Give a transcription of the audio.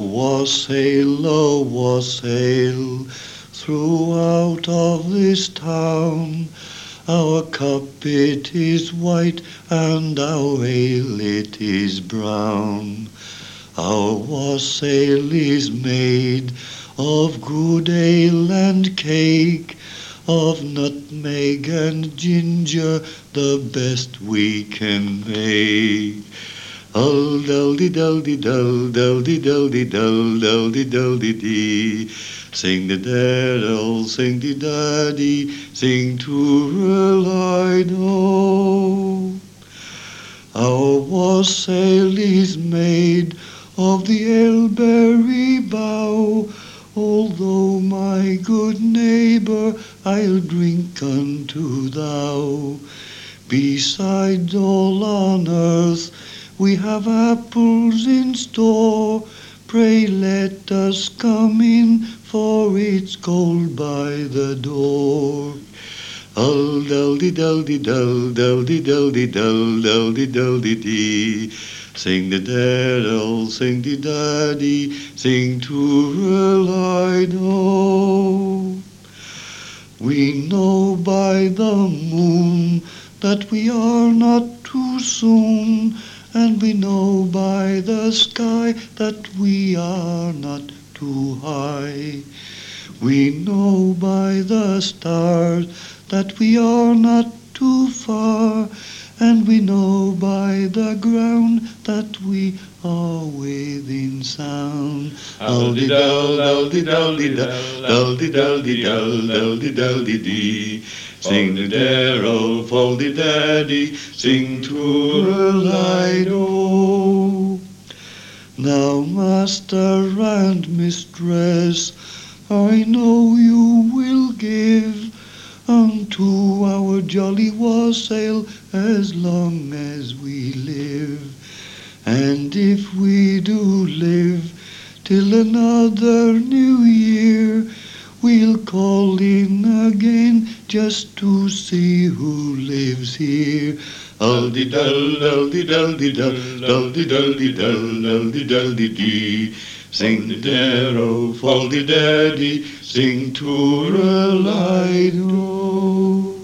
a wassail throughout of this town. Our cup it is white and our ale it is brown. Our wassail is made of good ale and cake, of nutmeg and ginger, the best we can make. Hull deldy deldy dell deldy deldy dell deldy deldy dee. Sing the daddle, sing the daddy, sing toorelido. Our wassail is made of the elberry bough. Although, my good neighbor, I'll drink unto thou. Besides all on earth, we have apples in store. Pray let us come in, for it's cold by the door. Hull deldy deldy dell deldy deldy dell deldy deldy dee. Sing the daddle, sing the daddy, sing toorelido. We know by the moon that we are not too soon, and we know by the sky that we are not too high. We know by the stars that we are not too far, and we know by the ground that we are within sound. Daldy dal, daldy daldy dal, daldy daldy dal, daldy daldy dee. Sing the darrel, foldy daddy, sing toorelido. Now, master and mistress, I know you will give unto our jolly wassail as long as we live. And if we do live till another new year, we'll call in again just to see who lives here. Daldy dal, daldy daldy dal, daldy daldy dal, daldy daldy dee. Sing the darrow, foldy daddy, sing toorelido.